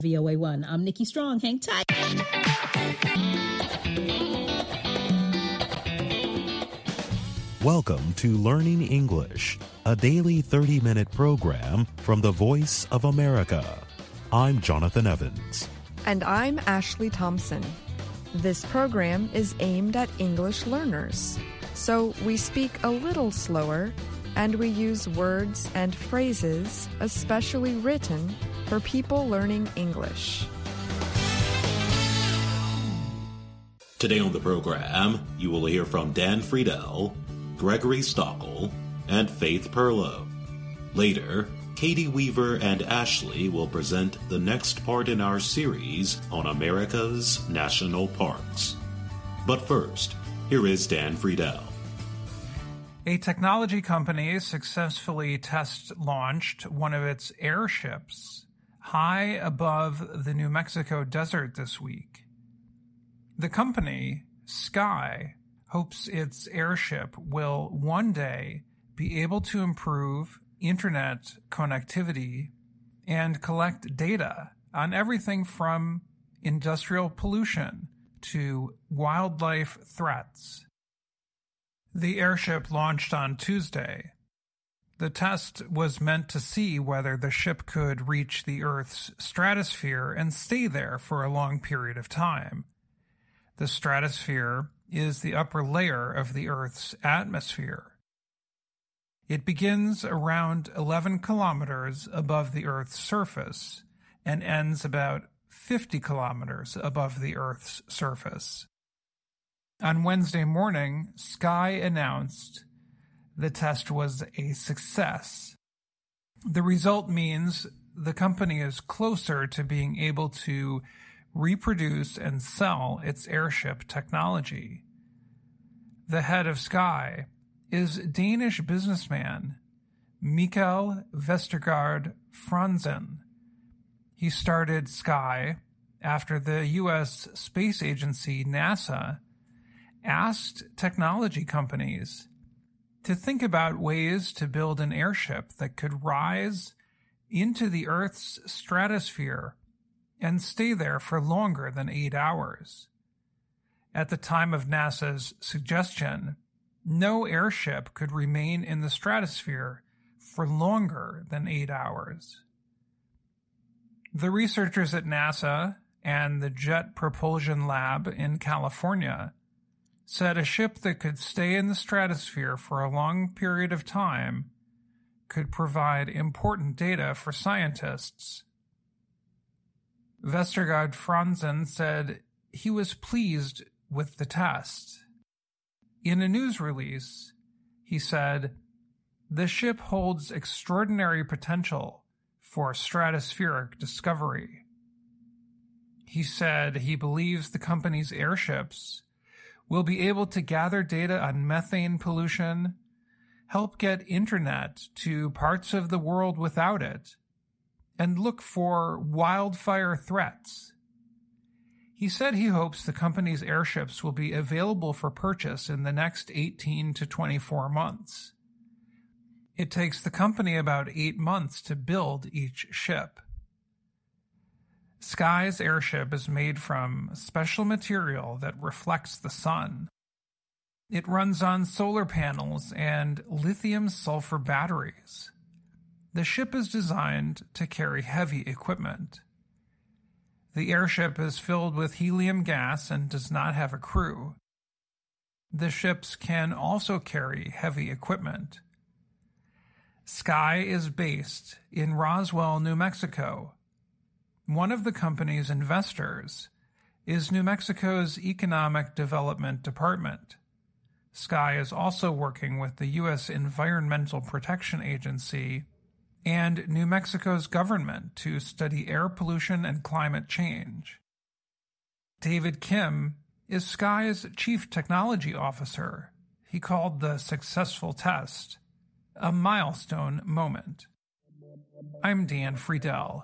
VOA1. I'm Nikki Strong. Hang tight. Welcome to Learning English, a daily 30-minute program from the Voice of America. I'm Jonathan Evans. And I'm Ashley Thompson. This program is aimed at English learners, so we speak a little slower and we use words and phrases especially written for people learning English. Today on the program, you will hear from Dan Friedel, Gregory Stockel, and Faith Perlow. Later, Katie Weaver and Ashley will present the next part in our series on America's national parks. But first, here is Dan Friedel. A technology company successfully test-launched one of its airships high above the New Mexico desert this week. The company, Sky, hopes its airship will one day be able to improve internet connectivity and collect data on everything from industrial pollution to wildlife threats. The airship launched on Tuesday. The test was meant to see whether the ship could reach the Earth's stratosphere and stay there for a long period of time. The stratosphere is the upper layer of the Earth's atmosphere. It begins around 11 kilometers above the Earth's surface and ends about 50 kilometers above the Earth's surface. On Wednesday morning, Sky announced the test was a success. The result means the company is closer to being able to reproduce and sell its airship technology. The head of Sky is Danish businessman Mikael Vestergaard Franzen. He started Sky after the U.S. space agency NASA asked technology companies to think about ways to build an airship that could rise into the Earth's stratosphere and stay there for longer than 8 hours. At the time of NASA's suggestion, no airship could remain in the stratosphere for longer than 8 hours. The researchers at NASA and the Jet Propulsion Lab in California said a ship that could stay in the stratosphere for a long period of time could provide important data for scientists. Vestergaard Franzen said he was pleased with the test. In a news release, he said, "The ship holds extraordinary potential for stratospheric discovery." He said he believes the company's airships will be able to gather data on methane pollution, help get internet to parts of the world without it, and look for wildfire threats. He said he hopes the company's airships will be available for purchase in the next 18 to 24 months. It takes the company about 8 months to build each ship. Sky's airship is made from special material that reflects the sun. It runs on solar panels and lithium-sulfur batteries. The ship is designed to carry heavy equipment. The airship is filled with helium gas and does not have a crew. The ships can also carry heavy equipment. Sky is based in Roswell, New Mexico. One of the company's investors is New Mexico's Economic Development Department. Sky is also working with the U.S. Environmental Protection Agency and New Mexico's government to study air pollution and climate change. David Kim is Sky's chief technology officer. He called the successful test a milestone moment. I'm Dan Friedel.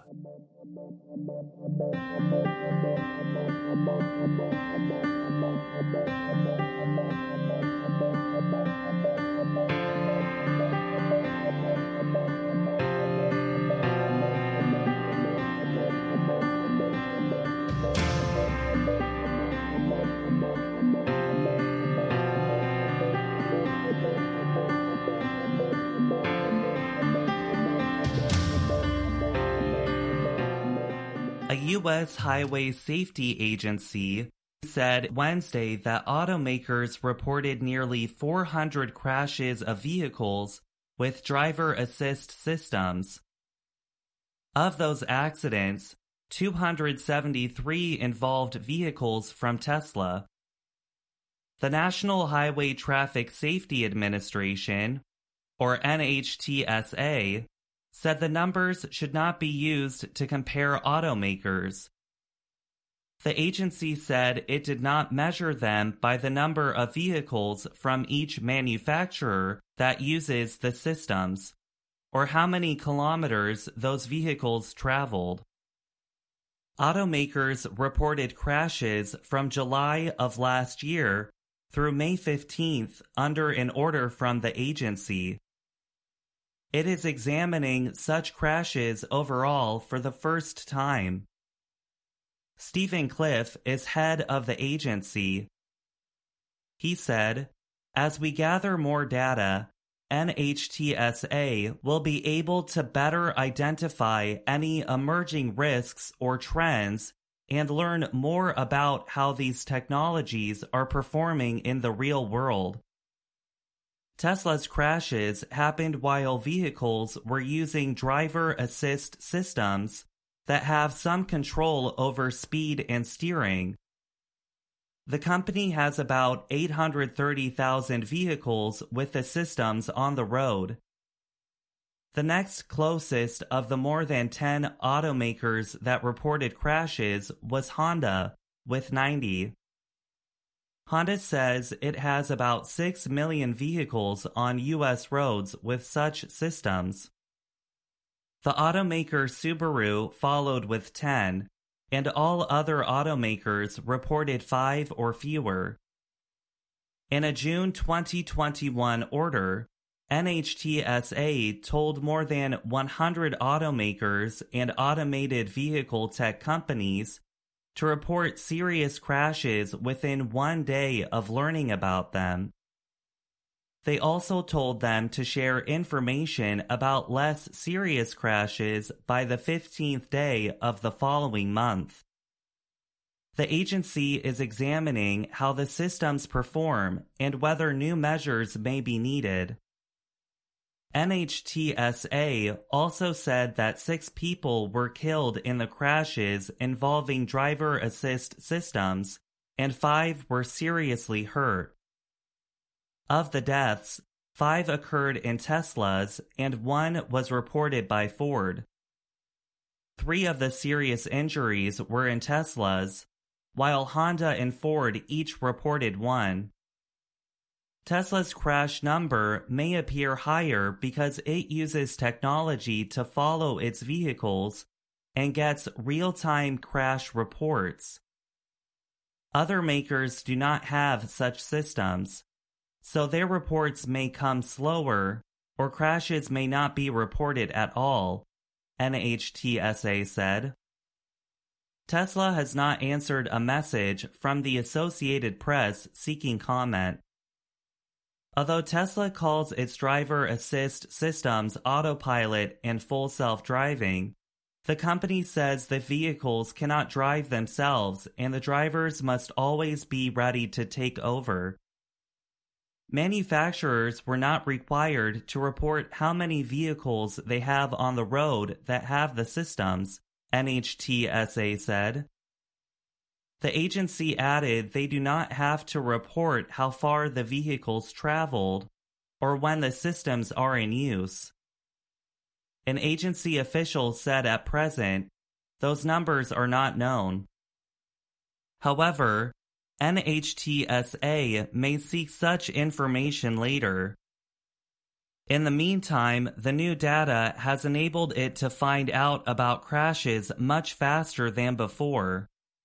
A U.S. highway safety agency said Wednesday that automakers reported nearly 400 crashes of vehicles with driver assist systems. Of those accidents, 273 involved vehicles from Tesla. The National Highway Traffic Safety Administration, or NHTSA, said the numbers should not be used to compare automakers. The agency said it did not measure them by the number of vehicles from each manufacturer that uses the systems, or how many kilometers those vehicles traveled. Automakers reported crashes from July of last year through May 15th under an order from the agency. It is examining such crashes overall for the first time. Stephen Cliff is head of the agency. He said, "As we gather more data, NHTSA will be able to better identify any emerging risks or trends and learn more about how these technologies are performing in the real world." Tesla's crashes happened while vehicles were using driver assist systems that have some control over speed and steering. The company has about 830,000 vehicles with the systems on the road. The next closest of the more than 10 automakers that reported crashes was Honda, with 90. Honda says it has about 6 million vehicles on U.S. roads with such systems. The automaker Subaru followed with 10, and all other automakers reported 5 or fewer. In a June 2021 order, NHTSA told more than 100 automakers and automated vehicle tech companies to report serious crashes within 1 day of learning about them. They also told them to share information about less serious crashes by the 15th day of the following month. The agency is examining how the systems perform and whether new measures may be needed. NHTSA also said that 6 people were killed in the crashes involving driver assist systems, and 5 were seriously hurt. Of the deaths, 5 occurred in Teslas and 1 was reported by Ford. 3 of the serious injuries were in Teslas, while Honda and Ford each reported 1. Tesla's crash number may appear higher because it uses technology to follow its vehicles and gets real-time crash reports. Other makers do not have such systems, so their reports may come slower or crashes may not be reported at all, NHTSA said. Tesla has not answered a message from the Associated Press seeking comment. Although Tesla calls its driver assist systems autopilot and full self-driving, the company says the vehicles cannot drive themselves and the drivers must always be ready to take over. Manufacturers were not required to report how many vehicles they have on the road that have the systems, NHTSA said. The agency added they do not have to report how far the vehicles traveled or when the systems are in use. An agency official said at present, those numbers are not known. However, NHTSA may seek such information later. In the meantime, the new data has enabled it to find out about crashes much faster than before.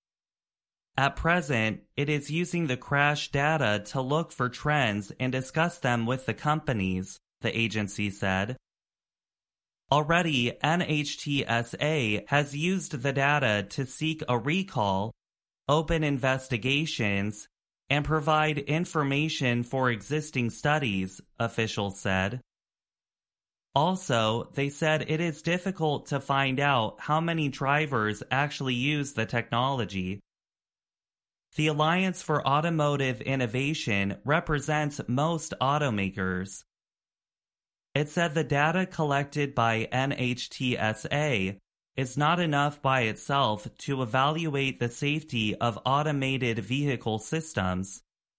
At present, it is using the crash data to look for trends and discuss them with the companies, the agency said. Already, NHTSA has used the data to seek a recall, open investigations, and provide information for existing studies, officials said. Also, they said it is difficult to find out how many drivers actually use the technology. The Alliance for Automotive Innovation represents most automakers. It said the data collected by NHTSA is not enough by itself to evaluate the safety of automated vehicle systems.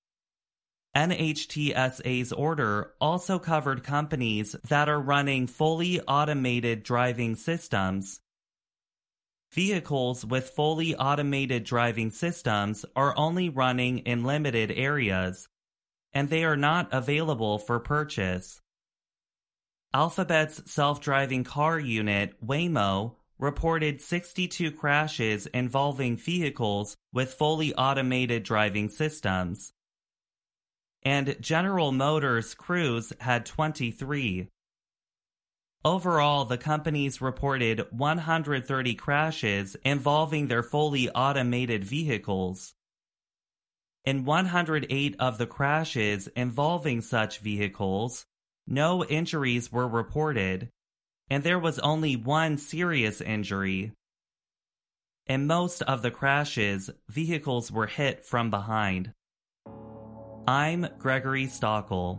NHTSA's order also covered companies that are running fully automated driving systems. Vehicles with fully automated driving systems are only running in limited areas, and they are not available for purchase. Alphabet's self-driving car unit, Waymo, reported 62 crashes involving vehicles with fully automated driving systems. And General Motors Cruise had 23. Overall, the companies reported 130 crashes involving their fully automated vehicles. In 108 of the crashes involving such vehicles, no injuries were reported, and there was only one serious injury. In most of the crashes, vehicles were hit from behind. I'm Gregory Stockel.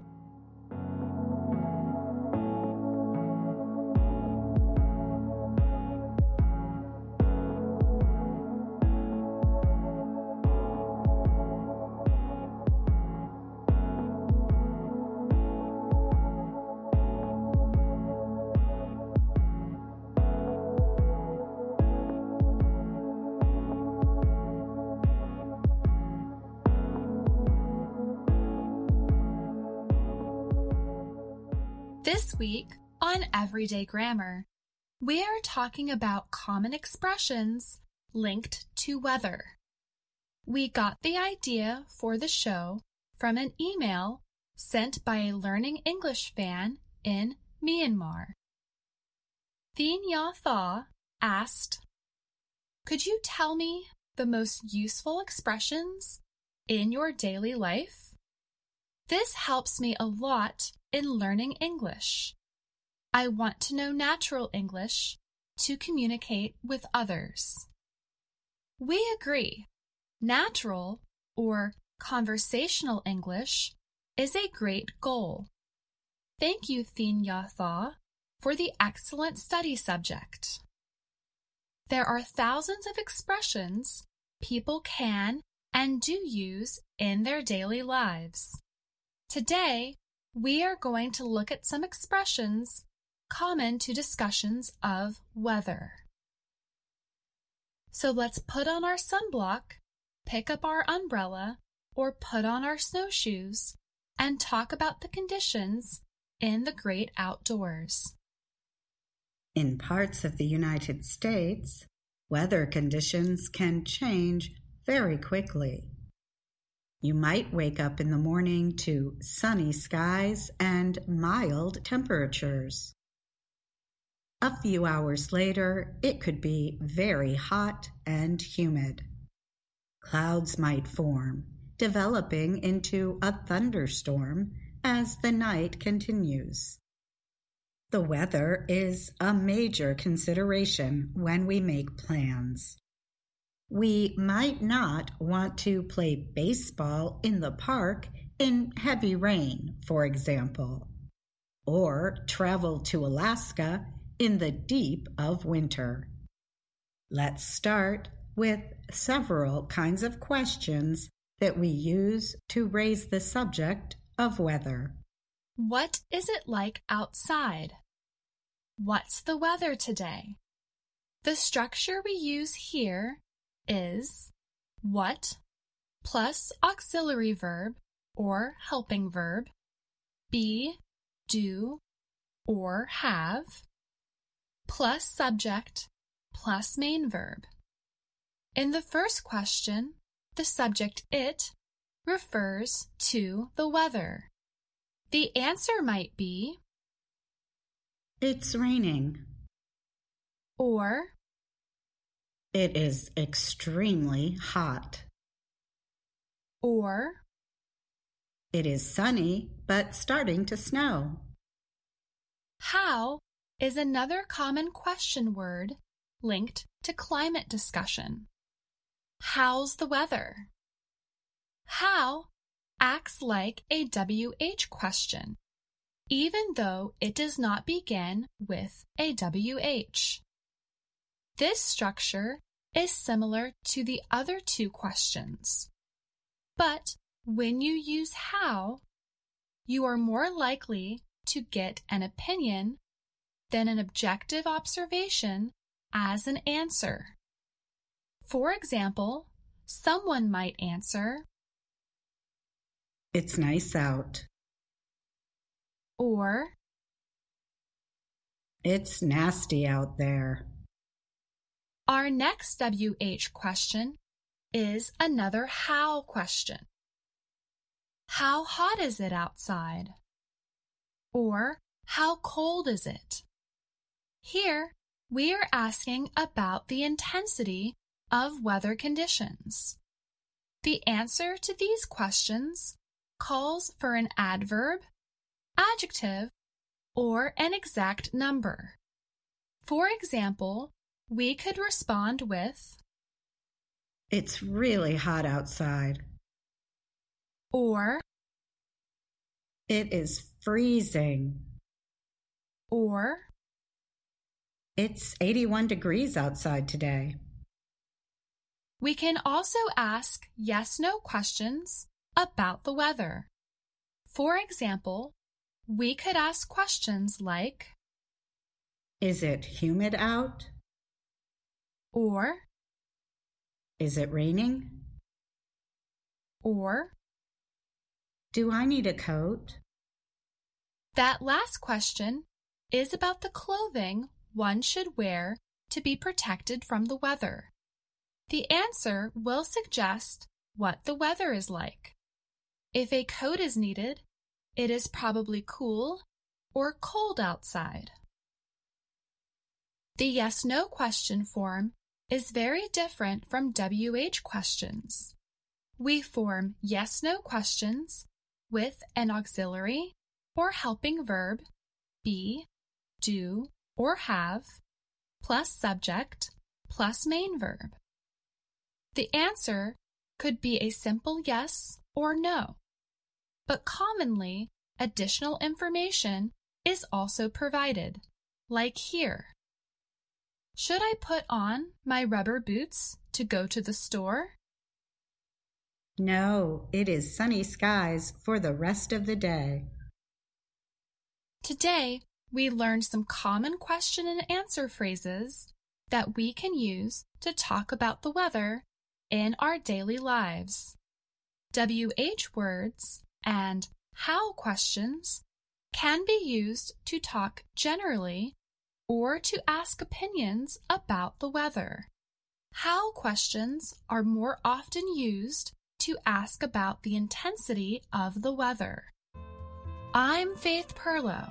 This week on Everyday Grammar, we are talking about common expressions linked to weather. We got the idea for the show from an email sent by a Learning English fan in Myanmar. Thien Ya Thaw asked, "Could you tell me the most useful expressions in your daily life? This helps me a lot in learning English. I want to know natural English to communicate with others." We agree. Natural or conversational English is a great goal. Thank you, Thien Ya Thaw, for the excellent study subject. There are thousands of expressions people can and do use in their daily lives. Today, we are going to look at some expressions common to discussions of weather. So let's put on our sunblock, pick up our umbrella, or put on our snowshoes, and talk about the conditions in the great outdoors. In parts of the United States, weather conditions can change very quickly. You might wake up in the morning to sunny skies and mild temperatures. A few hours later, it could be very hot and humid. Clouds might form, developing into a thunderstorm as the night continues. The weather is a major consideration when we make plans. We might not want to play baseball in the park in heavy rain, for example, or travel to Alaska in the deep of winter. Let's start with several kinds of questions that we use to raise the subject of weather. What is it like outside? What's the weather today? The structure we use here is what plus auxiliary verb or helping verb, be, do, or have, plus subject plus main verb. In the first question, the subject it refers to the weather. The answer might be It's raining. Or It is extremely hot. Or It is sunny, but starting to snow. How is another common question word linked to climate discussion. How's the weather? How acts like a WH question, even though it does not begin with a WH. This structure is similar to the other two questions, but when you use how, you are more likely to get an opinion than an objective observation as an answer. For example, someone might answer, "It's nice out." Or, "It's nasty out there." Our next WH question is another how question. How hot is it outside? Or, how cold is it? Here, we are asking about the intensity of weather conditions. The answer to these questions calls for an adverb, adjective, or an exact number. For example, we could respond with, "It's really hot outside." Or, "It is freezing." or, "It's 81 degrees outside today." we can also ask yes-no questions about the weather. For example, we could ask questions like, "Is it humid out?" or, "Is it raining?" or. "Do I need a coat?" That last question is about the clothing one should wear to be protected from the weather. The answer will suggest what the weather is like. If a coat is needed, it is probably cool or cold outside. The yes-no question form is very different from WH questions. We form yes-no questions with an auxiliary or helping verb, be, do, or have, plus subject, plus main verb. The answer could be a simple yes or no, but commonly additional information is also provided, like here. Should I put on my rubber boots to go to the store? No, it is sunny skies for the rest of the day. Today, we learned some common question and answer phrases that we can use to talk about the weather in our daily lives. WH words and how questions can be used to talk generally or to ask opinions about the weather. How questions are more often used to ask about the intensity of the weather. I'm Faith Perlow.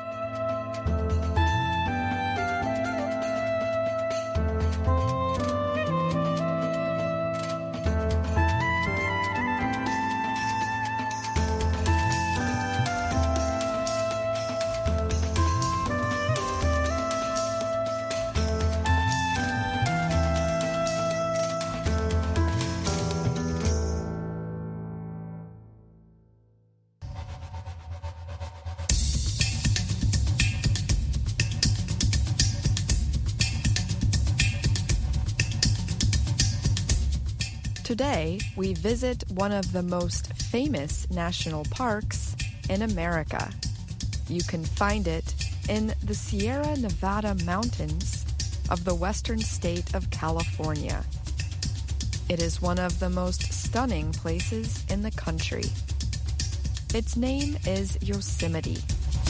Today, we visit one of the most famous national parks in America. You can find it in the Sierra Nevada mountains of the western state of California. It is one of the most stunning places in the country. Its name is Yosemite.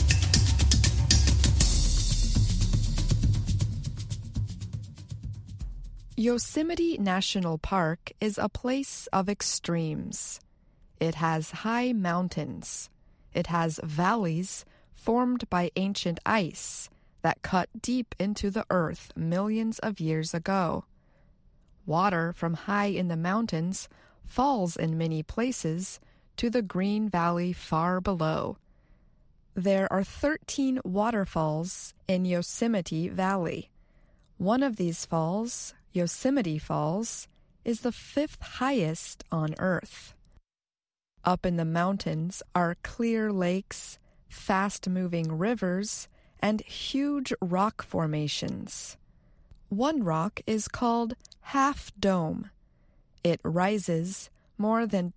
Yosemite National Park is a place of extremes. It has high mountains. It has valleys formed by ancient ice that cut deep into the earth millions of years ago. Water from high in the mountains falls in many places to the green valley far below. There are 13 waterfalls in Yosemite Valley. One of these falls, Yosemite Falls, is the 5th highest on Earth. Up in the mountains are clear lakes, fast-moving rivers, and huge rock formations. One rock is called Half Dome. It rises more than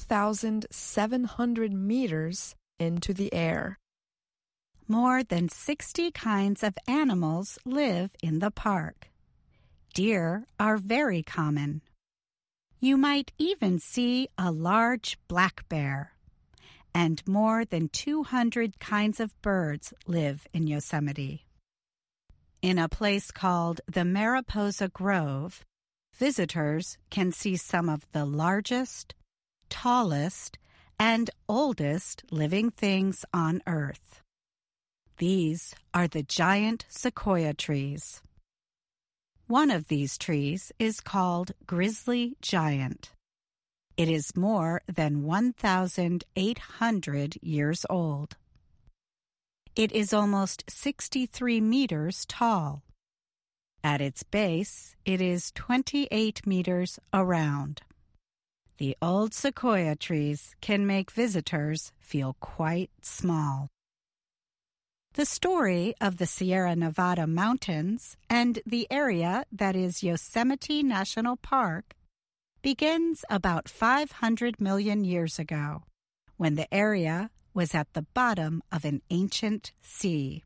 2,700 meters into the air. More than 60 kinds of animals live in the park. Deer are very common. You might even see a large black bear. And more than 200 kinds of birds live in Yosemite. In a place called the Mariposa Grove, visitors can see some of the largest, tallest, and oldest living things on Earth. These are the giant sequoia trees. One of these trees is called Grizzly Giant. It is more than 1,800 years old. It is almost 63 meters tall. At its base, it is 28 meters around. The old sequoia trees can make visitors feel quite small. The story of the Sierra Nevada mountains and the area that is Yosemite National Park begins about 500 million years ago, when the area was at the bottom of an ancient sea.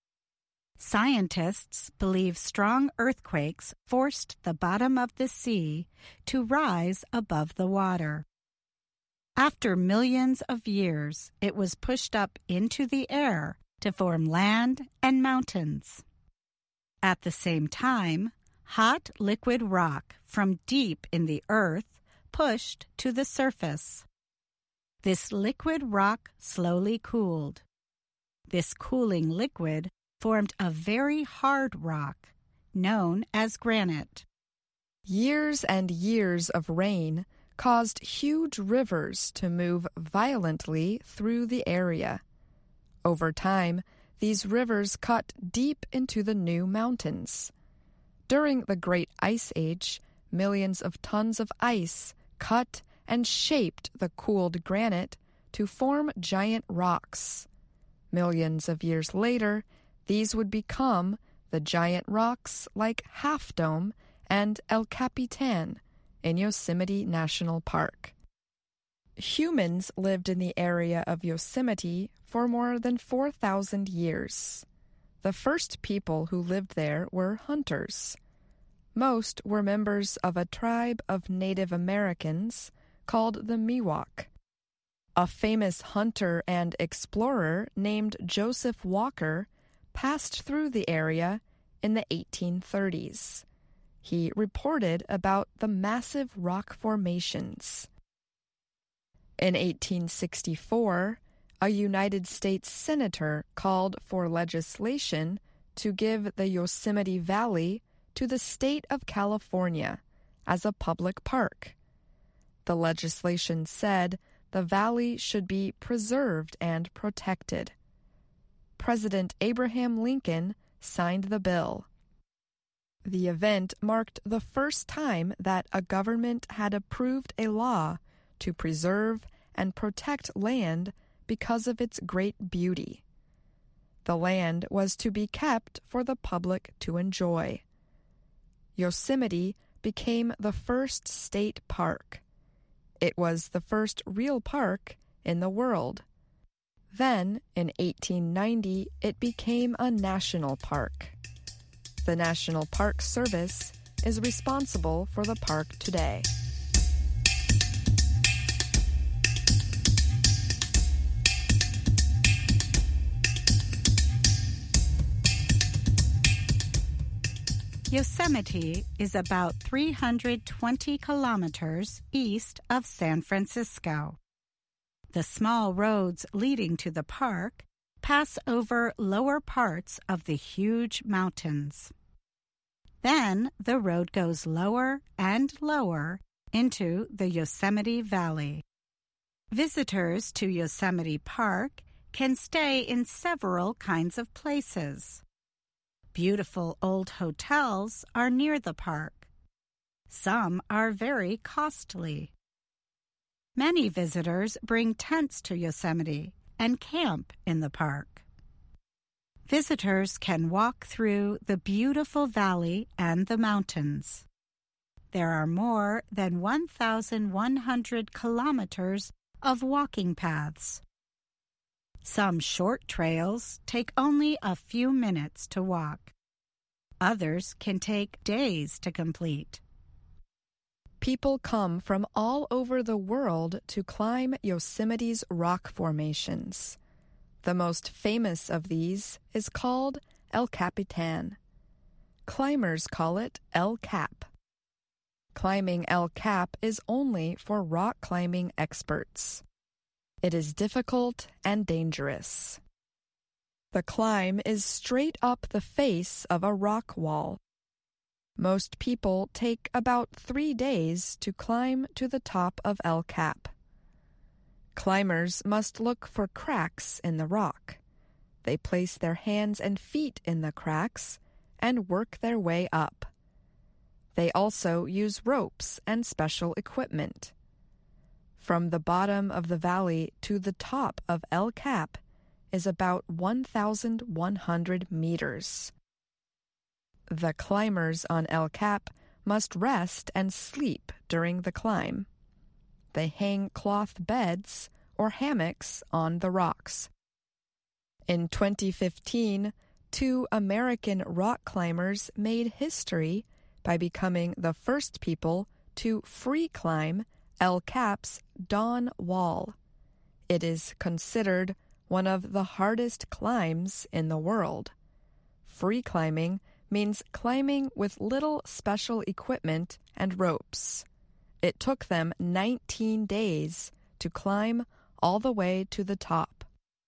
Scientists believe strong earthquakes forced the bottom of the sea to rise above the water. After millions of years, it was pushed up into the air to form land and mountains. At the same time, hot liquid rock from deep in the earth pushed to the surface. This liquid rock slowly cooled. This cooling liquid formed a very hard rock, known as granite. Years and years of rain caused huge rivers to move violently through the area. Over time, these rivers cut deep into the new mountains. During the Great Ice Age, millions of tons of ice cut and shaped the cooled granite to form giant rocks. Millions of years later, these would become the giant rocks like Half Dome and El Capitan in Yosemite National Park. Humans lived in the area of Yosemite for more than 4,000 years. The first people who lived there were hunters. Most were members of a tribe of Native Americans called the Miwok. A famous hunter and explorer named Joseph Walker passed through the area in the 1830s. He reported about the massive rock formations. In 1864, a United States senator called for legislation to give the Yosemite Valley to the state of California as a public park. The legislation said the valley should be preserved and protected. President Abraham Lincoln signed the bill. The event marked the first time that a government had approved a law to preserve and protect land because of its great beauty. The land was to be kept for the public to enjoy. Yosemite became the first state park. It was the first real park in the world. Then, in 1890, it became a national park. The National Park Service is responsible for the park today. Yosemite is about 320 kilometers east of San Francisco. The small roads leading to the park pass over lower parts of the huge mountains. Then the road goes lower and lower into the Yosemite Valley. Visitors to Yosemite Park can stay in several kinds of places. Beautiful old hotels are near the park. Some are very costly. Many visitors bring tents to Yosemite and camp in the park. Visitors can walk through the beautiful valley and the mountains. There are more than 1,100 kilometers of walking paths. Some short trails take only a few minutes to walk. Others can take days to complete. People come from all over the world to climb Yosemite's rock formations. The most famous of these is called El Capitan. Climbers call it El Cap. Climbing El Cap is only for rock climbing experts. It is difficult and dangerous. The climb is straight up the face of a rock wall. Most people take about 3 days to climb to the top of El Cap. Climbers must look for cracks in the rock. They place their hands and feet in the cracks and work their way up. They also use ropes and special equipment. From the bottom of the valley to the top of El Cap is about 1,100 meters. The climbers on El Cap must rest and sleep during the climb. They hang cloth beds or hammocks on the rocks. In 2015, 2 American rock climbers made history by becoming the first people to free climb El Cap's Dawn Wall. It is considered one of the hardest climbs in the world. Free climbing means climbing with little special equipment and ropes. It took them 19 days to climb all the way to the top.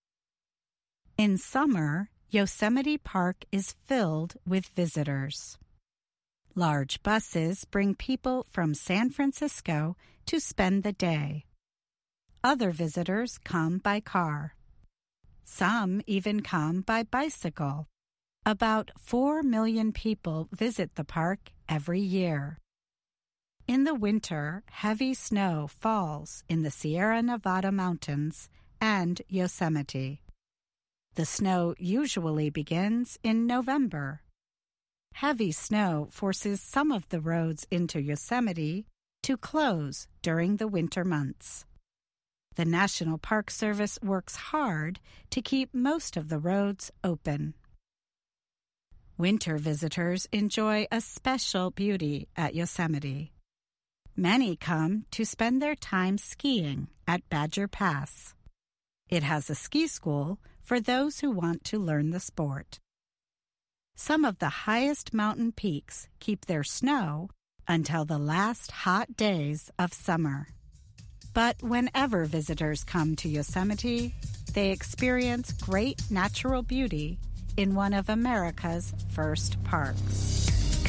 In summer, Yosemite Park is filled with visitors. Large buses bring people from San Francisco to spend the day. Other visitors come by car. Some even come by bicycle. About 4 million people visit the park every year. In the winter, heavy snow falls in the Sierra Nevada mountains and Yosemite. The snow usually begins in November. Heavy snow forces some of the roads into Yosemite to close during the winter months. The National Park Service works hard to keep most of the roads open. Winter visitors enjoy a special beauty at Yosemite. Many come to spend their time skiing at Badger Pass. It has a ski school for those who want to learn the sport. Some of the highest mountain peaks keep their snow until the last hot days of summer. But whenever visitors come to Yosemite, they experience great natural beauty in one of America's first parks.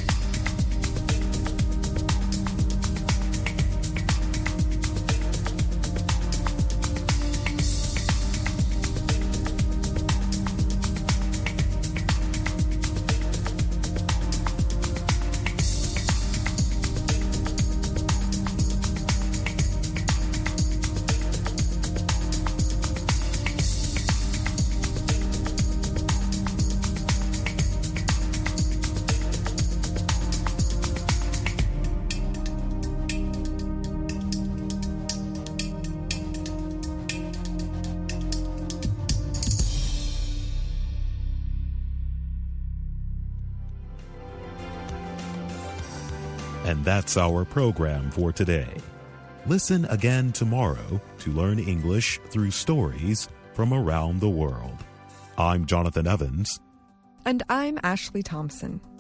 And that's our program for today. Listen again tomorrow to learn English through stories from around the world. I'm Jonathan Evans. And I'm Ashley Thompson.